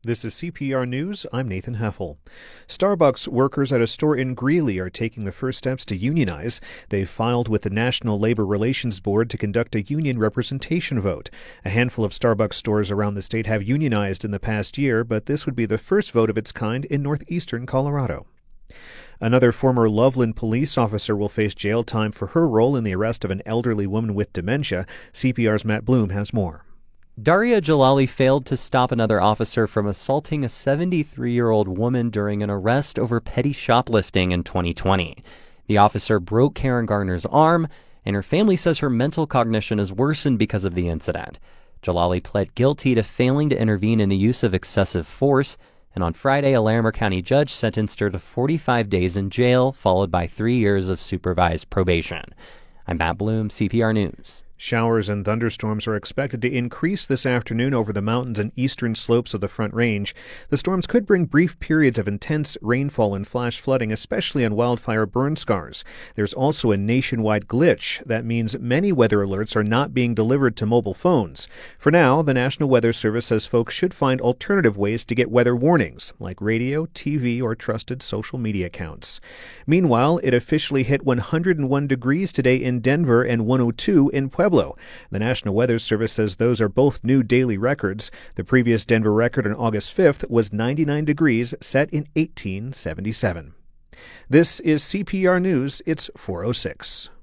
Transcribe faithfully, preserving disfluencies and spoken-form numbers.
This is C P R News. I'm Nathan Heffel. Starbucks workers at a store in Greeley are taking the first steps to unionize. They've filed with the National Labor Relations Board to conduct a union representation vote. A handful of Starbucks stores around the state have unionized in the past year, but this would be the first vote of its kind in northeastern Colorado. Another former Loveland police officer will face jail time for her role in the arrest of an elderly woman with dementia. C P R's Matt Bloom has more. Daria Jalali failed to stop another officer from assaulting a seventy-three-year-old woman during an arrest over petty shoplifting in twenty twenty. The officer broke Karen Garner's arm, and her family says her mental cognition has worsened because of the incident. Jalali pled guilty to failing to intervene in the use of excessive force, and on Friday, a Larimer County judge sentenced her to forty-five days in jail, followed by three years of supervised probation. I'm Matt Bloom, C P R News. Showers and thunderstorms are expected to increase this afternoon over the mountains and eastern slopes of the Front Range. The storms could bring brief periods of intense rainfall and flash flooding, especially on wildfire burn scars. There's also a nationwide glitch. That means many weather alerts are not being delivered to mobile phones. For now, the National Weather Service says folks should find alternative ways to get weather warnings, like radio, T V, or trusted social media accounts. Meanwhile, it officially hit one hundred one degrees today in Denver and one hundred two in Pueblo. The National Weather Service says those are both new daily records. The previous Denver record on August fifth was ninety-nine degrees, set in eighteen seventy-seven. This is C P R News. It's four oh six.